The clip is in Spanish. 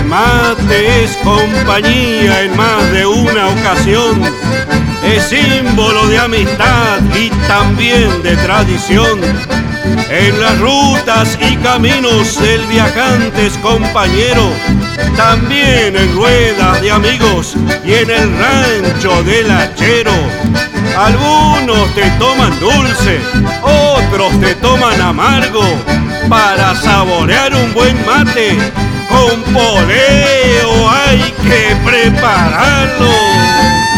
mate es compañía en más de una ocasión, es símbolo de amistad y también de tradición. En las rutas y caminos el viajante es compañero, también en ruedas de amigos y en el rancho del hachero. Algunos te toman dulce, otros te toman amargo, para saborear un buen mate con poleo hay que prepararlo.